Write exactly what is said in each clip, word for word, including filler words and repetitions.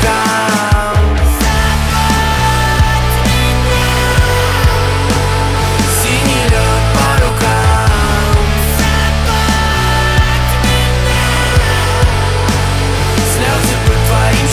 щекам. Синий лед по рукам. Слезы по твоим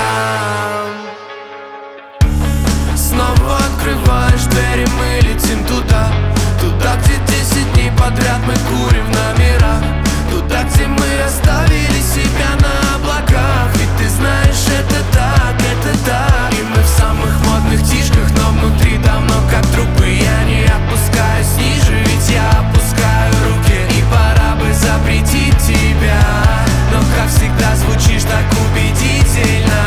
щекам. Снова открываешь двери, мы летим туда, туда, где десять дней подряд мы курим в номерах, туда, где мы оставили себя на облаках. Ведь ты знаешь, это так, это так. И мы в самых модных тишках, но внутри давно как трупы. Я не опускаюсь ниже, ведь я опускаю руки. И пора бы запретить тебя, но как всегда звучишь так убедительно.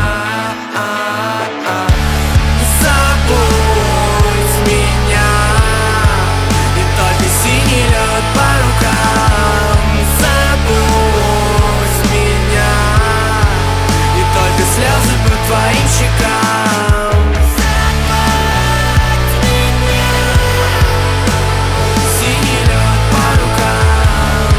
Забудь меня, и только синий лед по рукам. Забудь меня, и только слезы по твоим щекам. Синий лед по рукам.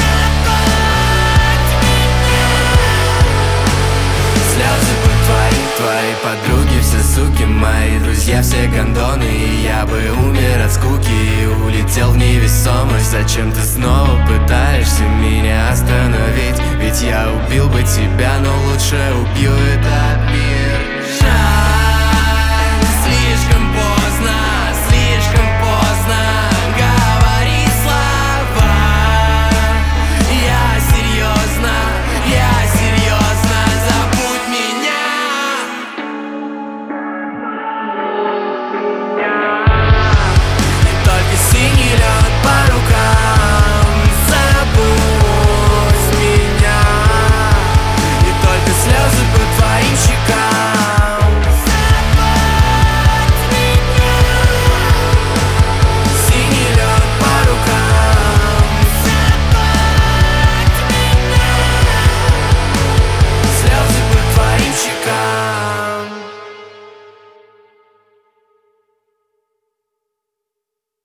Слезы по твоим. Твои подруги все суки, мои друзья все гондоны. И я бы умер от скуки и улетел в невесомость. Зачем ты снова пытаешься меня остановить? Ведь я убил бы тебя, но лучше убью это.